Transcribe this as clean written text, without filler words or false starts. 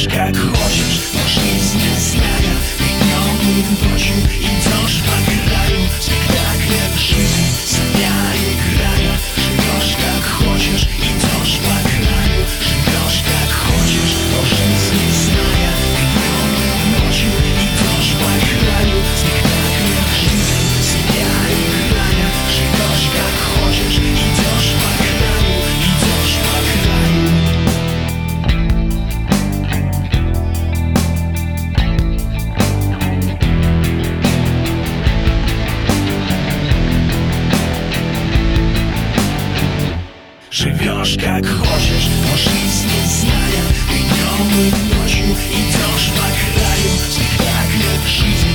Живешь как хочешь, но жизнь не зная, днем и ночью идешь по краю спектакля жизни, себя играя. Живешь как хочешь, идешь по краю. Живешь как хочешь, но жизнь не зная, днем и ночью идешь по краю спектакля жизни, себя играя. Живешь как хочешь, идешь по краю, идешь по краю. Живешь как хочешь, но жизнь не зная, ты днем и ночью идешь по краю спектакля жизни.